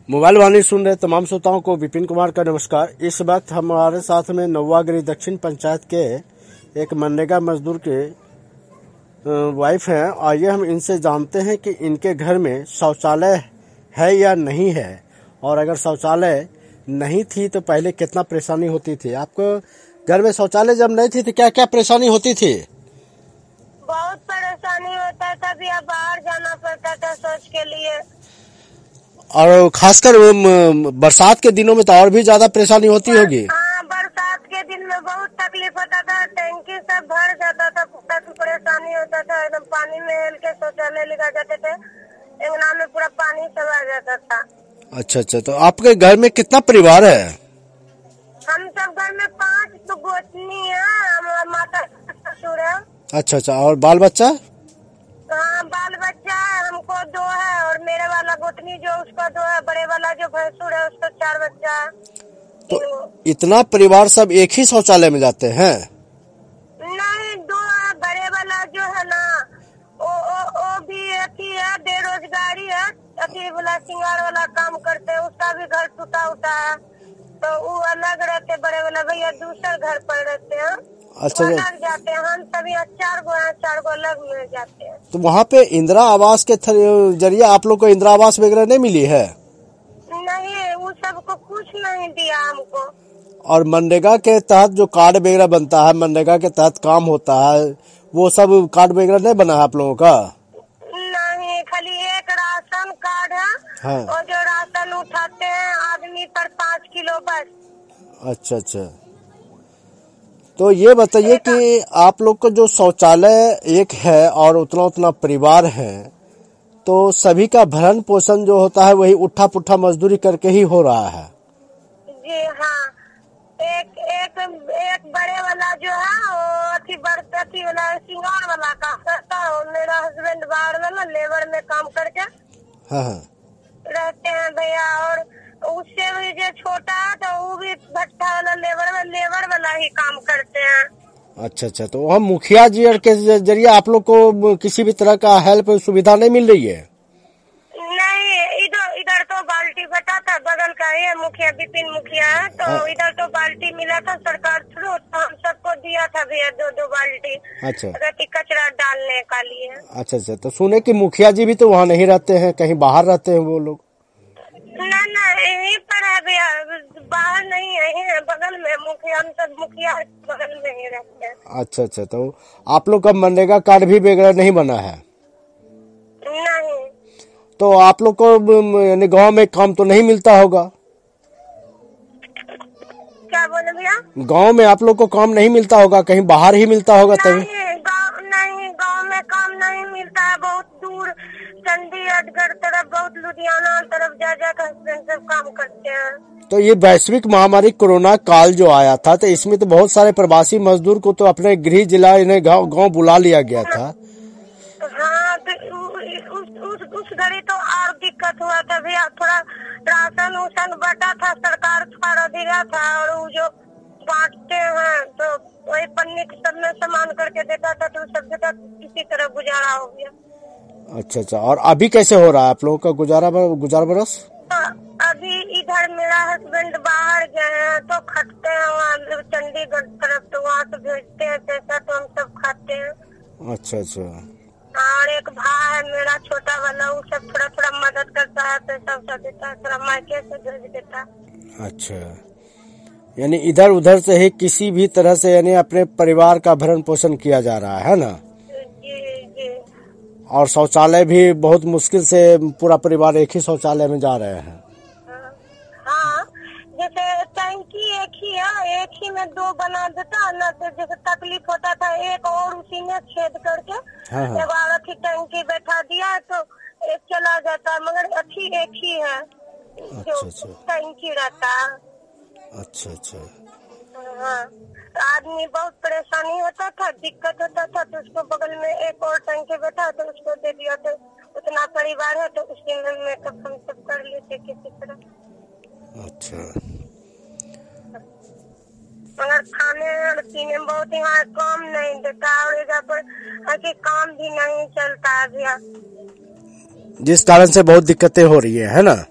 Mobile वाणी सुन रहे तमाम श्रोताओं को विपिन कुमार का नमस्कार। इस वक्त हमारे साथ में नौवागिरी दक्षिण पंचायत के एक मनरेगा मजदूर के वाइफ हैं। आइए हम इनसे जानते हैं कि इनके घर में शौचालय है या नहीं है, और अगर शौचालय नहीं थी तो पहले कितना परेशानी होती थी। आपको घर में शौचालय जब नहीं थी तो क्या क्या परेशानी होती थी? बहुत परेशानी होता था, भी अब बाहर जाना पड़ता था शौच के लिए, और खासकर बरसात के दिनों में तो और भी ज्यादा परेशानी होती होगी। हाँ, बरसात के दिन में बहुत तकलीफ होता था, टैंकी सब भर जाता था, परेशानी होता था। एकदम पानी में हेल के शौचालय लगा जाते थे, अंगना में पूरा पानी सब आ जाता था। अच्छा, तो आपके घर में कितना परिवार है? हम सब घर में 5 गोतनी है, हमारा माता ससुर है। अच्छा, और बाल बच्चा? हाँ, बाल बच्चा है, हमको 2 है, और मेरे वाला गोतनी जो उसका 2 है, बड़े वाला जो भैंसुर है उसका 4 बच्चा है। तो इतना परिवार सब एक ही शौचालय में जाते हैं? नहीं, 2 है। बड़े वाला जो है ना वो भी अथी है, बेरोजगारी है, अथी वाला सिंगार वाला काम करते हैं, उसका भी घर टूटा उटा है, तो वो अलग रहते। बड़े वाला भैया दूसरे घर पर रहते हैं। अच्छा, अलग जाते हैं। हम सभी 4 गो हैं, 4 गो अलग में जाते हैं। तो वहाँ पे इंदिरा आवास के जरिए आप लोग को इंदिरा आवास वगैरह नहीं मिली है? नहीं, वो सबको कुछ नहीं दिया हमको। और मनरेगा के तहत जो कार्ड वगैरह बनता है, मनरेगा के तहत काम होता है, वो सब कार्ड वगैरह नहीं बना है आप लोगों का? नहीं, खाली एक राशन कार्ड है। हाँ। और जो राशन उठाते हैं आदमी पर 5 किलो बस। अच्छा, तो ये बताइए कि आप लोग का जो शौचालय एक है और उतना परिवार है, तो सभी का भरण पोषण जो होता है वही उठा पुठा मजदूरी करके ही हो रहा है? जी हाँ, एक बड़े वाला जो है वो अथी बरती वाला सिंगार वाला काम करता है। मेरा हस्बैंड बाहर में ना लेबर में काम करके हाँ रहते हैं भैया, और उससे भी जो छोटा है तो वो भी भट्टा वाला लेबर वाला ही काम करते हैं। अच्छा, तो हम मुखिया जी और के जरिए आप लोग को किसी भी तरह का हेल्प सुविधा नहीं मिल रही है? नहीं, इधर तो बाल्टी बटा था, बगल का ही मुखिया विपिन मुखिया है, तो इधर तो बाल्टी मिला था सरकार थ्रू, तो हम सबको दिया था भैया 2 बाल्टी। अच्छा, कचरा डालने का लिए। अच्छा, तो सुने कि मुखिया जी भी तो वहाँ नहीं रहते हैं, कहीं बाहर रहते हैं वो लोग? ना, यहीं पर है भैया, बाहर नहीं है, यहीं है बगल में। मुखिया हम सब मुखिया बगल में ही रहते हैं। अच्छा, तो आप लोग का मनरेगा कार्ड भी वगैरह नहीं बना है? नहीं। तो आप लोग को यानी गांव में काम तो नहीं मिलता होगा? क्या बोले भैया? गांव में आप लोग को काम नहीं मिलता होगा, कहीं बाहर ही मिलता होगा तभी? नहीं, गांव में काम नहीं मिलता है, बहुत दूर चंडीगढ़ तरफ, बहुत लुधियाना तरफ जा हस्बैंड सब काम करते हैं। तो ये वैश्विक महामारी कोरोना काल जो आया था, तो इसमें तो बहुत सारे प्रवासी मजदूर को तो अपने गृह जिला इन्हें गाँव बुला लिया गया था। हाँ, तो उस घड़ी तो और दिक्कत हुआ था भैया, थोड़ा राशन उसन बटा था, सरकार थोड़ा दिया था, और वो जो बांटते हैं तो वही पन्नी सब में सामान करके देता था, तो सब जगह किसी तरह गुजारा हो गया। अच्छा, और अभी कैसे हो रहा है आप लोगों का गुजार बरस? अभी इधर मेरा हस्बैंड बाहर गए हैं, तो खटते हैं वहाँ चंडीगढ़ तरफ, तो वहाँ से भेजते हैं पैसा, तो हम सब खाते हैं। अच्छा, और एक भाई है मेरा छोटा वाला, वो सब थोड़ा मदद करता है, पैसा उसा देता है, थोड़ा मायके से भेज देता है। अच्छा, यानी इधर उधर से ही किसी भी तरह से यानी अपने परिवार का भरण पोषण किया जा रहा है ना? जी। और शौचालय भी बहुत मुश्किल से पूरा परिवार एक ही शौचालय में जा रहे हैं। हाँ, जैसे टंकी एक ही है, एक ही में 2 बना देता ना, तो जैसे तकलीफ होता था एक और उसी में छेद करके जब अच्छी टंकी बैठा दिया तो एक चला जाता, मगर अच्छी एक ही है जो टंकी रहता है। अच्छा। हाँ, तो आदमी बहुत परेशानी होता था, दिक्कत होता था, तो उसको बगल में एक और टंकी बैठा तो उसको दे दिया, तो उतना परिवार है तो उसी में मेकअप हम सब कर लेते किसी तरह। अच्छा, मगर खाने और पीने में बहुत यहाँ काम नहीं देता, और इधर पर काम भी नहीं चलता है भैया, जिस कारण से बहुत दिक्कतें हो रही है ना?